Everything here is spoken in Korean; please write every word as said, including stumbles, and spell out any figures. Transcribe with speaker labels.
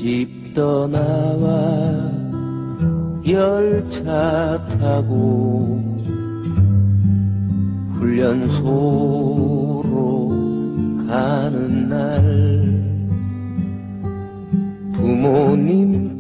Speaker 1: 집 떠나와 열차 타고 훈련소로 가는 날 부모님